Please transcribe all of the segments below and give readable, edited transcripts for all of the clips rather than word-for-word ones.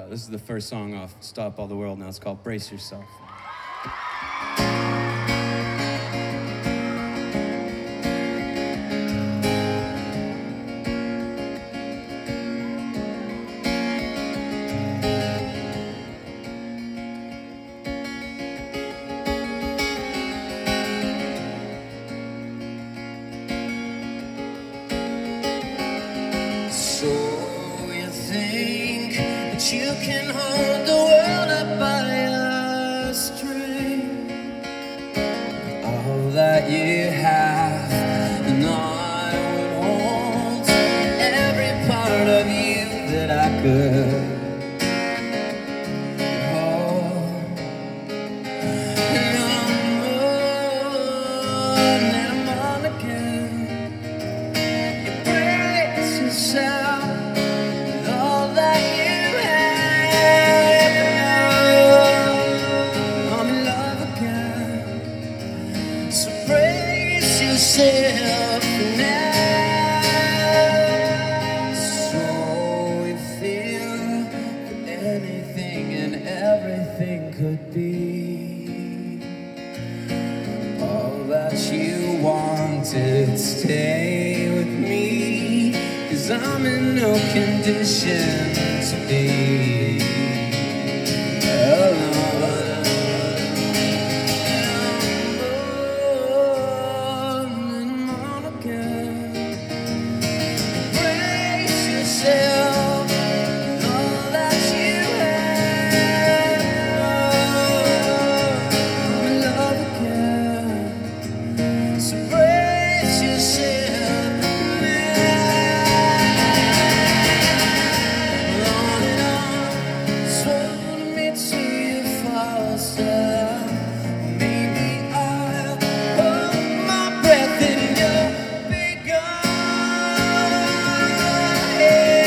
This is the first song off Stop All the World. Now it's called Brace Yourself. So you think that you can hold the world up by a string? All that you have, and I would hold every part of you that I could hold. And I'm on again. You brace yourself. All that you have, I'm in love again. So brace yourself now. So you feel that anything and everything could be all that you wanted. Stay with me, 'cause I'm in no condition to be alone. And on again. Brace yourself, all that you have. I'm in love again. So brace yourself now. On and on, swim me to your faster. Maybe I'll hold my breath and you'll be gone.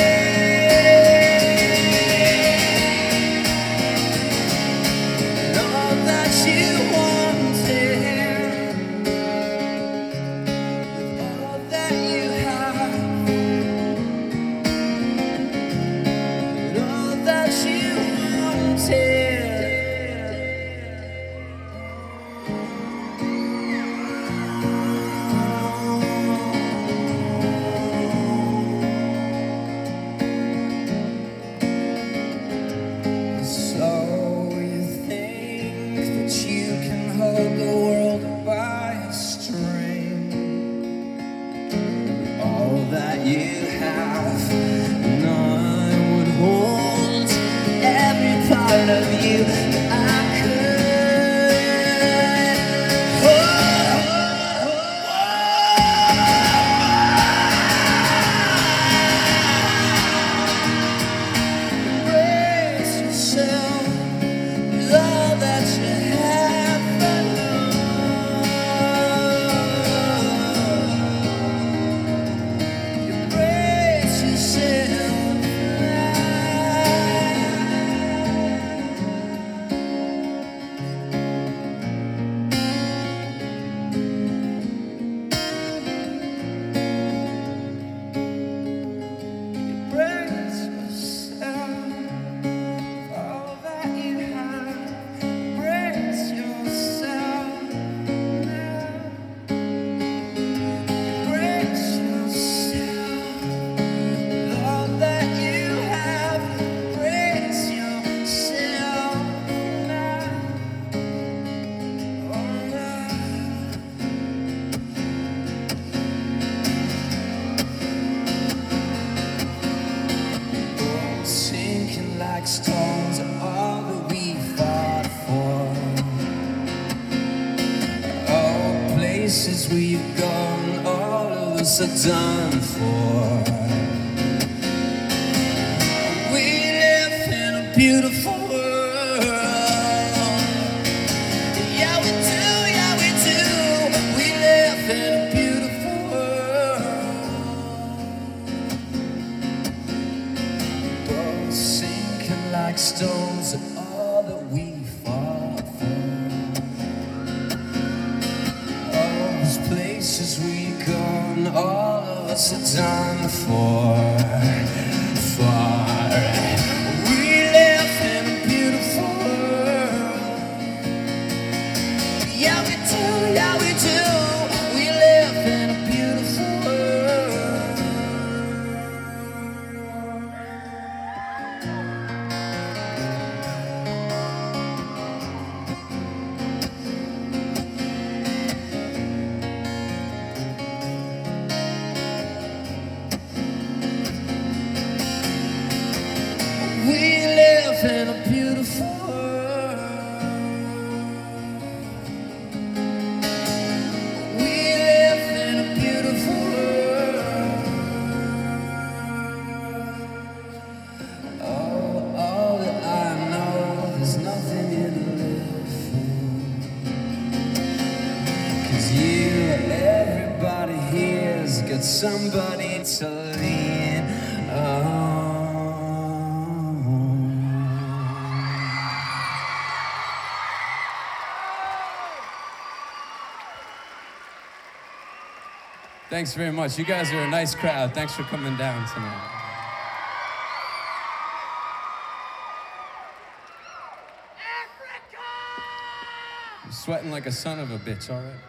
And all that you wanted, all that you have, and all that you wanted. So you think that you can hold the world by a string? All that you have, and I would hold every part of you that I could hold. Brace yourself with all that you have. You brace yourself You brace yourself. All that you have, brace yourself now. Brace yourself. All that you have, brace yourself now. Oh, now. Sinking like stones are all that we fought for. All places we've gone, all of us are done for. We live in a beautiful world. Yeah, we do, yeah, we do. We live in a beautiful world. Sinking like stones are all that we fought for. All those places we've gone, all of us are done for. We live We live in a beautiful world. We live in a beautiful world. All that I know, there's nothing in live for. 'Cause you, everybody here's got somebody to lean on. Thanks very much. You guys are a nice crowd. Thanks for coming down tonight. I'm sweating like a son of a bitch, all right?